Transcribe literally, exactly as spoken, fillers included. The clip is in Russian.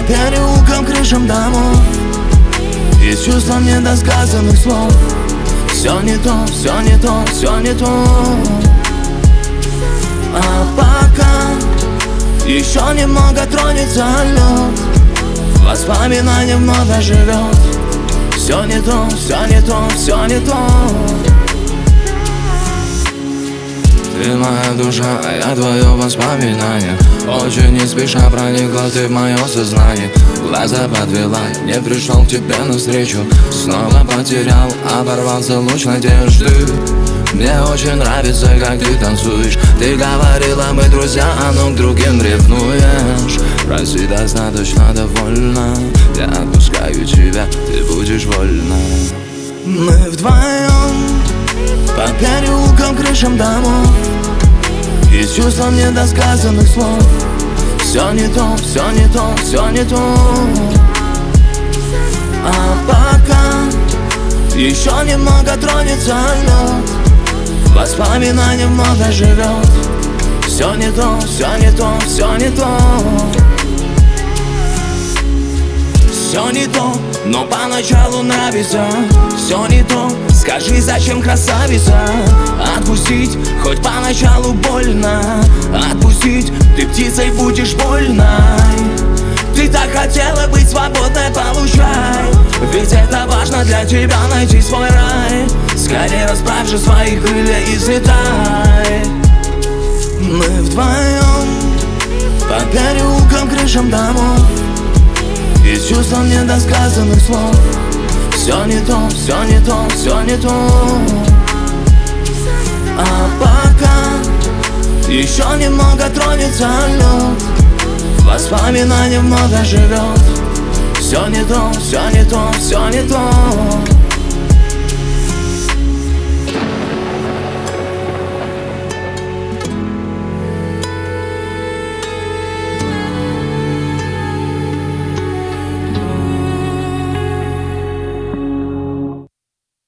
переулкам, крышам домов, и чувством недосказанных слов. Все не то, все не то, все не то. А пока еще немного тронется лед, воспоминание вновь оживет. Все не то, все не то, все не то. Ты моя душа, а я твое воспоминание. Очень не спеша проникла ты в мое сознание. Глаза подвела, не пришел к тебе навстречу. Снова потерял, оборвался луч надежды. Мне очень нравится, как ты танцуешь. Ты говорила, мы друзья, а ну к другим ревнуешь. Прости, достаточно довольна. Я отпускаю тебя, ты будешь вольна. Мы вдвоем по переулкам, крышам домов, и чувством недосказанных слов. Все не то, все не то, все не то. А пока еще немного тронется лед, воспоминание вновь оживет. Все не то, все не то, все не то. Все не то, но поначалу нравится. Все не то, скажи, зачем, красавица? Отпустить, хоть поначалу больно. Отпустить, ты птицей будешь вольной. Ты так хотела быть свободной, получай. Ведь это важно для тебя, найти свой рай. Скорее расправь же свои крылья и взлетай. Мы вдвоем по переулкам, крышам домов, и чувством недосказанных слов. Все не то, все не то, все не то. А пока еще немного тронется лед, воспоминание вновь оживет. Все не то, все не то, все не то.